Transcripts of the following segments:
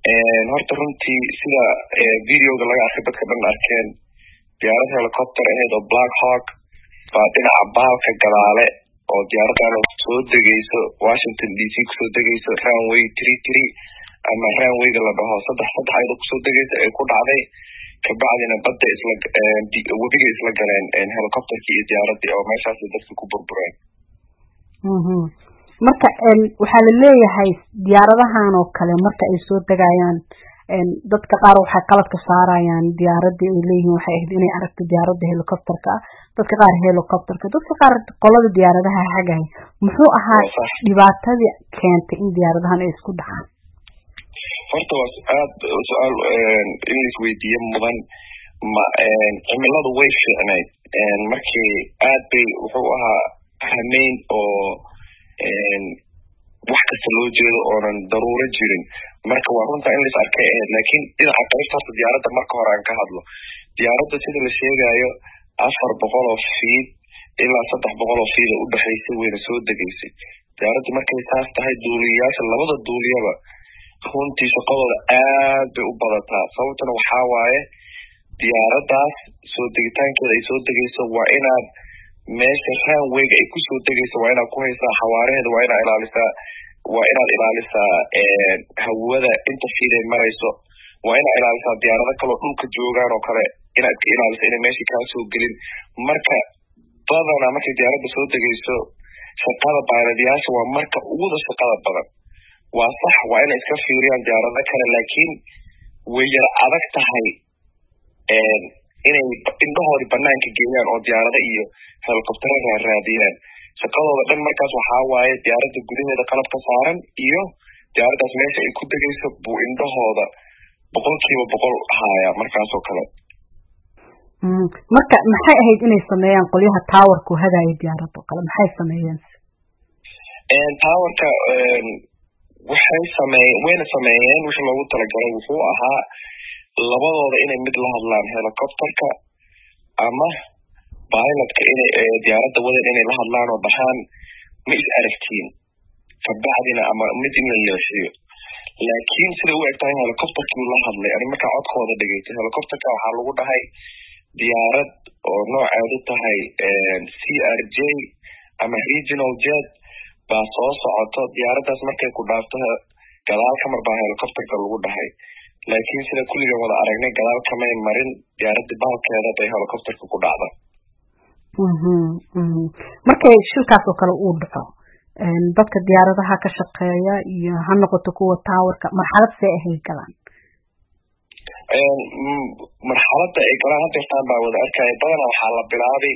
horta runtii sida videoga laga arkay dadka dhan arkeen diyaarad helicopter aheyd oo Black Hawk baa dhinaca baalka gadaale oo diyaaradan soo degayso Washington DC kusoo degayso runway 33 ama runwayga la dhaho saddex ayada kusoo degayso ay ku dhacday kabacdina badda webiga isla galeen helicopterkii iyo diyaaradii oo meeshaas dadka ku burbureen. marka waxaa la leeyahay diyaaradahan oo kale marka ay soo degayaan dadka qaar waxay qalad ka saarayaan diyaaradii ay leeyihiin waxay ahayd inay aragto diyaaradda helicopterka dadka qaar helicopterka dadka qaar qolada diyaaradaha hagay muxuu ahaa dhibaatadii keentay in diyaaradahan ay isku dhacaan? horta waa su'aal in la isweydiiyo mudan ma cimiladu way fiicnayd markii aad bay wuxuu ahaa hameyn oo wax kasta loo jeedo oonan daruuro jirin marka waa runta in la is arkay laakiin dhinaca qaybta horta diyaaradda marka hore aan ka hadlo diyaaradda sida la sheegayo 400 feet ilaa 300 feet u dhaxaysay wayna soo degaysay diyaaradda markay saas tahay duuliyaasha labada duuliyaba runtii shaqadooda aad bay u badataa sababtuna waxaa waaye diyaaraddaas soo degitaankeeda ay soo degayso waa inaad meesha runwayga ay kusoo degayso waa inaad ku haysaa xawaaraheeda waa inaad ilaalisaa hawada inta fiiday marayso waa inaad ilaalisaa diyaarado kaloo dhulka joogaan oo kale inaad ka ilaaliso inay meesha kaa soo gelin marka badanaa markay diyaaradda soo degayso shaqada bayladayaasha waa marka uguda shaqada badan waa sax waa inay iska fiiriyaan diyaarado kale laakiin way yar adag tahay inay indhahoodii banaanka geeyaan oo diyaarado iyo helicoptero raadiyaan shaqadooda dhan markaas waxaa waaye diyaaradda gudaheeda qalab ka saaran iyo diyaaraddaas meesha ay ku degayso buu indhahooda 100% haya markaasoo kale. marka maxay ahayd inay sameeyaan qolyaha towerku hadaaya diyaaradda kale maxay sameeyeen? towerka wayna sameeyeen wixii loogu talagalay wuxuu ahaa labadooda inay mid la hadlaan helicopterka ama pilotka inay diyaaradda wadan inay la hadlaan oo dhahaan ma is aragtiin kabacdina ama mid in la leexiyo laakiin sida u egtahay helicopterkii la hadlay ani markaa codkooda dhegeytay helicopterka waxaa lagu dhahay diyaarad oo nooceedu tahay CRJ ama regional jet baa soo socoto diyaaraddaas markay ku dhaafto gadaal ka mar baa helicopterka lagu dhahay laakiin sida kulligan wada aragnay gadaal kamay marin diyaaradda baalkeeda bay helicopterka ku dhacda. markay shilkaas oo kale uu dhaco dadka diyaaradaha ka shaqeeya iyo ha noqoto kuwa towerka marxalad see ahay galaan? marxaladda ay galaan hadeertaan baa wada arkaya badanaa waxaa la bilaabay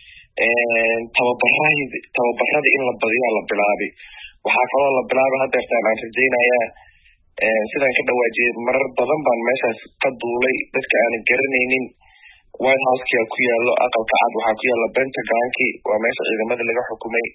tababarada in la badiyaa la bilaabay waxaa kaloo la bilaabay hadeertaan aan rajaynayaa sidaan ka dhawaajiyay marar badan baan meeshaas ka duulay dadka aanan garanaynin White House-kia ku yaalo aqalka cad waxaa ku yaala Pentagon-ki waa meesha ciidamada laga xukumay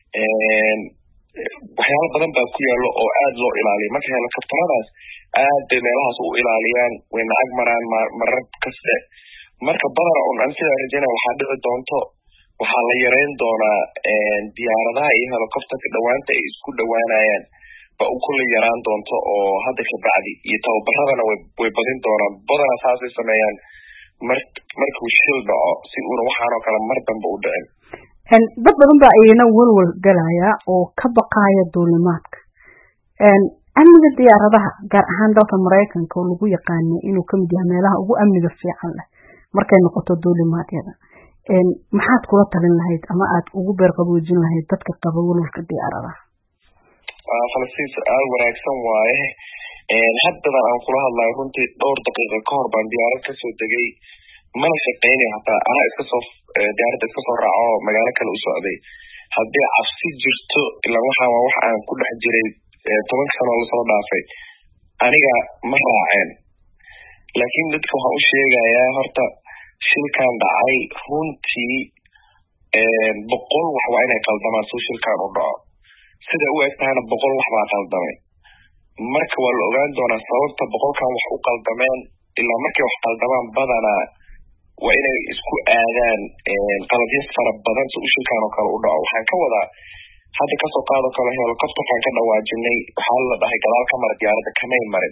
waxyaalo badan baa ku yaalo oo aad loo ilaaliyo marka helicopteradaas aad bay meelahaas u ilaaliyaan wayna ag maraan marar kaste marka badana aan sidaa rajaynaya waxaa dhici doonto waxaa la yareyn doonaa diyaaradaha iyo helicopterka dhawaanta ay isku dhawaanayaan ba u kula yaraan doonto oo hadda ka bacdi iyo tababaradana way badin doonaan badana saasay sameeyaan markuu shil dhaco si uuna waxaanoo kale mar dambe u dhicin. dad badan baa iyana walwal galaya oo ka baqaaya duulimaadka amniga diyaaradaha gaar ahaan dalka Mareykanka oo lagu yaqaanay inuu kamid yahay meelaha ugu amniga fiican leh markay noqoto duulimaadyada maxaad kula talin lahayd ama aad ugu beerqaboojin lahayd dadka qaba walwalka diyaaradaha? Falastiin su'aal wanaagsan waaye haddadan aan kula hadlayo runtii dhowr daqiiqo ka hor baan diyaarad kasoo degay mana shaqeynay hataa anaa diyaaradda iska soo raaco magaalo kale u socday haddii cabsi jirto ilaa waxaa waa wax aan ku dhex jiray 10 sano lasoo dhaafay aniga ma raaceen laakiin dadka waxaan u sheegayaa horta shilkan dhacay runtii 100 wax waa inay qaldamaan soo shilkan u dhaco sida u egtahana 100 wax baa qaldamay marka waa la ogaan doonaa sababta 100kan wax u qaldameen ilaa markay wax qaldamaan badanaa waa inay isku aadaan qalabyo fara badan si shilkan oo kale u dhaco waxaan ka wadaa hadda kasoo qaado kale helicopterkan ka dhawaajinay waxaa la dhahay gadaal ka mara diyaaradda kamay marin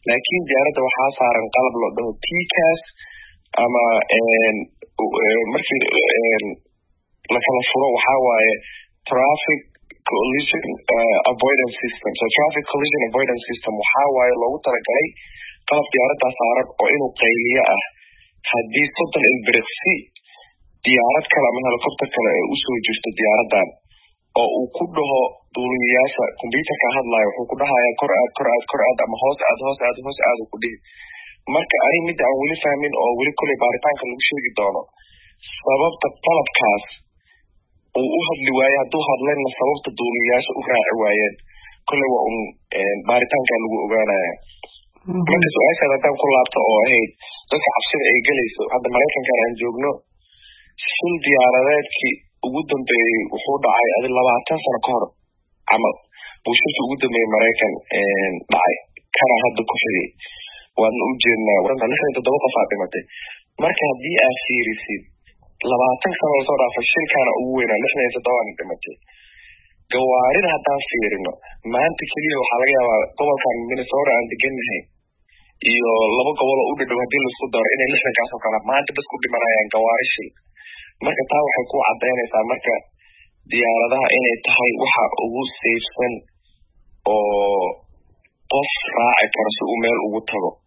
laakiin diyaaradda waxaa saaran qalab loo dhaho TCAS ama markii la kala furo waxaa waaye traffic collision avoidance system. So traffic collision avoidance system waxaa waaye loogu talagalay qalab diyaaraddaa saaran oo inuu qayliyo ah haddii 30 ilbiriqsi diyaarad kale ama helicopter kale ay usoo jirto diyaaraddan oo uu ku dhaho duuliyayaasha computerka hadlayo wuxuu ku dhahayaa kor aad ama hoos aad ku dhihi. marka ani midda aan weli fahmin oo weli koley baaritaanka lagu sheegi doono sababta qalabkaas uu u hadli waaye hadduu hadlayna sababta duuliyayaasha u raaci waayeen koley waa un baaritaankaa lagu ogaanaya. marka su-aashaad haddaan ku laabto oo ahayd dadka cabsida ay gelayso hadda maraykankan aan joogno shil diyaaradeedkii ugu dambeeyey wuxuu dhacay 20 sano ka hor camal buu shilkii ugu dambeeyey maraykan dhacay kana hadda ku xigay waadna u jeednaa waranta 67 qof aa dhimatay. marka haddii aad fiirisid 20 sano lasoo dhaafay shilkaana ugu weynaa 67 dhimatay. gawaarida haddaan fiirino maanta keliya waxaa laga yaabaa gobolkan Minnesota aan degannahay iyo 2 gobol oo u dhadhow haddii laisku daro inay 60 oo kale maanta bas ku dhimanayaan gawaari shil. marka taa waxay ku cadaynaysaa marka diyaaradaha inay tahay waxa ugu safesan oo qof raaci karo si uu meel ugu tago.